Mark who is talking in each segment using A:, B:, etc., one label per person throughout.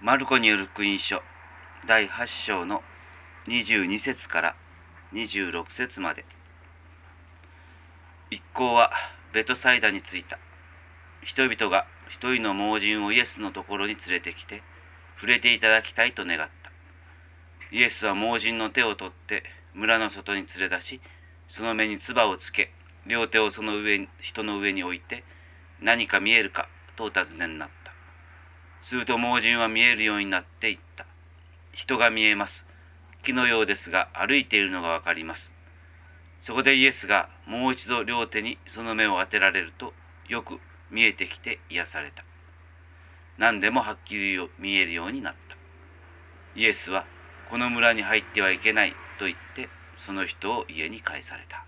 A: マルコによる福音書第8章の22節から26節まで。一行はベトサイダに着いた。人々が一人の盲人をイエスのところに連れてきて触れていただきたいと願った。イエスは盲人の手を取って村の外に連れ出し、その目に唾をつけ、両手をその人の上に置いて、何か見えるかとお尋ねになった。すると盲人は見えるようになっていった。人が見えます。木のようですが歩いているのがわかります。そこでイエスがもう一度両手にその目を当てられると、よく見えてきて癒された。何でもはっきり見えるようになった。イエスはこの村に入ってはいけないと言って、その人を家に帰された。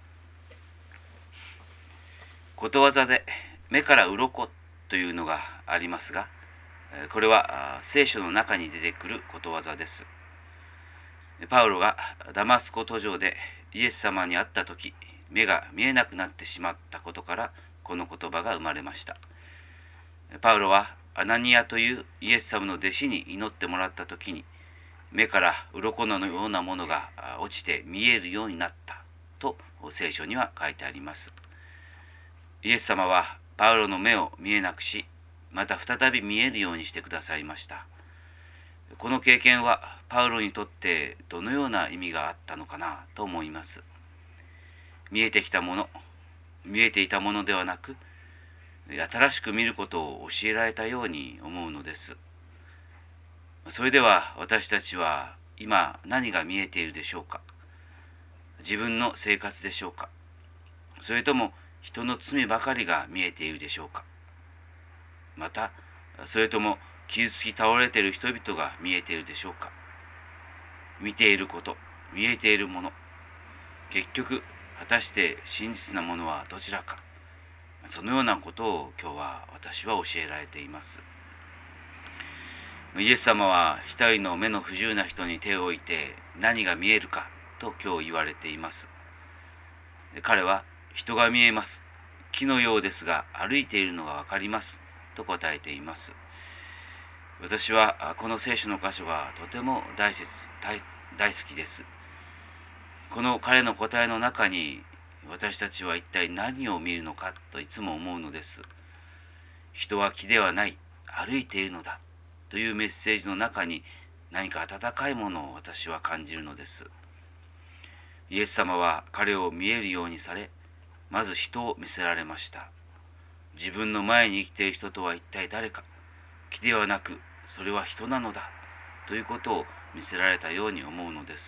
A: ことわざで目から鱗というのがありますが、これは聖書の中に出てくることわざです。パウロがダマスコ途上でイエス様に会った時、目が見えなくなってしまったことからこの言葉が生まれました。パウロはアナニアというイエス様の弟子に祈ってもらった時に、目から鱗のようなものが落ちて見えるようになったと聖書には書いてあります。イエス様はパウロの目を見えなくし、また再び見えるようにしてくださいました。この経験はパウロにとってどのような意味があったのかなと思います。見えてきたもの、見えていたものではなく、新しく見ることを教えられたように思うのです。それでは私たちは今何が見えているでしょうか。自分の生活でしょうか。それとも人の罪ばかりが見えているでしょうか。また、それとも傷つき倒れている人々が見えているでしょうか。見ていること、見えているもの、結局果たして真実なものはどちらか。そのようなことを今日は私は教えられています。イエス様は一人の目の不自由な人に手を置いて、何が見えるかと今日言われています。彼は、人が見えます。木のようですが歩いているのがわかりますと答えています。私はこの聖書の箇所がとても大好きです。この彼の答えの中に、私たちは一体何を見るのかといつも思うのです。人は木ではない、歩いているのだというメッセージの中に、何か温かいものを私は感じるのです。イエス様は彼を見えるようにされ、まず人を見せられました。自分の前に生きている人とは一体誰か。木ではなく、それは人なのだということを見せられたように思うのです。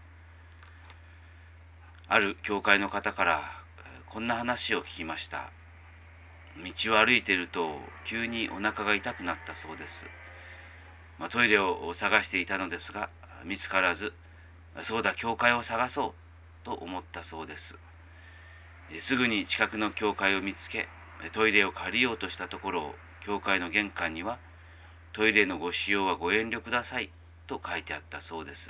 A: ある教会の方からこんな話を聞きました。道を歩いていると急にお腹が痛くなったそうです。トイレを探していたのですが見つからず、そうだ、教会を探そうと思ったそうです。すぐに近くの教会を見つけ、トイレを借りようとしたところ、教会の玄関には、トイレのご使用はご遠慮くださいと書いてあったそうです。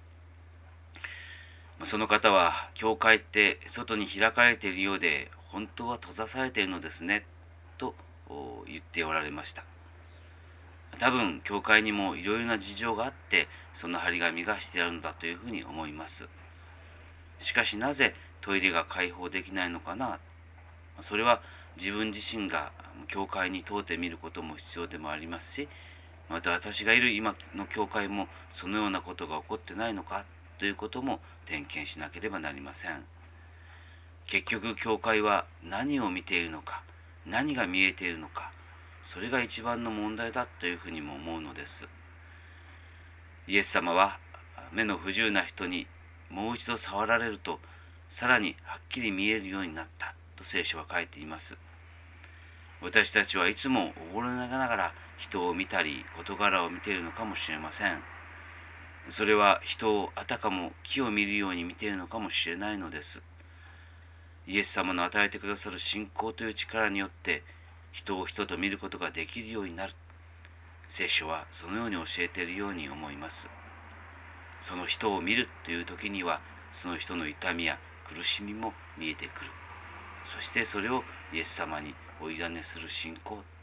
A: その方は、教会って外に開かれているようで、本当は閉ざされているのですねと言っておられました。多分教会にもいろいろな事情があって、その張り紙がしてあるのだというふうに思います。しかしなぜトイレが開放できないのかな。それは自分自身が教会に通ってみることも必要でもありますし、また私がいる今の教会もそのようなことが起こってないのかということも点検しなければなりません。結局教会は何を見ているのか、何が見えているのか、それが一番の問題だというふうにも思うのです。イエス様は目の不自由な人にもう一度触られると、さらにはっきり見えるようになったと聖書は書いています。私たちはいつもおごらながら人を見たり事柄を見ているのかもしれません。それは人をあたかも木を見るように見ているのかもしれないのです。イエス様の与えてくださる信仰という力によって人を人と見ることができるようになる。聖書はそのように教えているように思います。その人を見るという時には、その人の痛みや苦しみも見えてくる。そしてそれをイエス様にお委ねする信仰、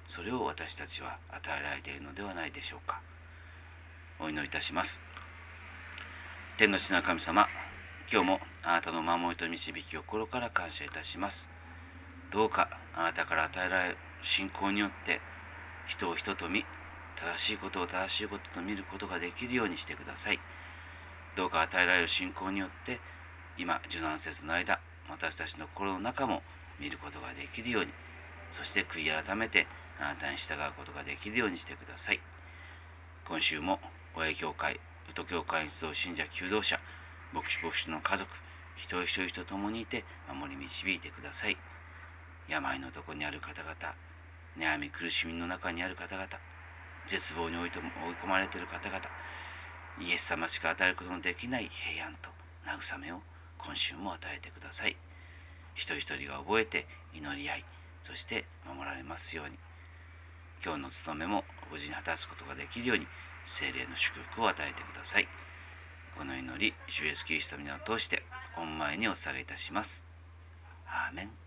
A: それを私たちは与えられているのではないでしょうか。お祈りいたします。天の父なる神様、今日もあなたの守りと導きを心から感謝いたします。どうかあなたから与えられる信仰によって人を人と見、正しいことを正しいことと見ることができるようにしてください。どうか与えられる信仰によって今受難節の間、私たちの心の中も見ることができるように、そして悔い改めてあなたに従うことができるようにしてください。今週も親教会、宇都教会に集う信者求道者、牧師牧師の家族、一人一人と共にいて守り導いてください。病の床にある方々、悩み苦しみの中にある方々、絶望に追い込まれている方々、イエス様しか与えることのできない平安と慰めを今週も与えてください。一人一人が覚えて祈り合い、そして守られますように、今日の務めも無事に果たすことができるように聖霊の祝福を与えてください。この祈り、主イエスキリストの皆を通して御前にお捧げいたします。アーメン。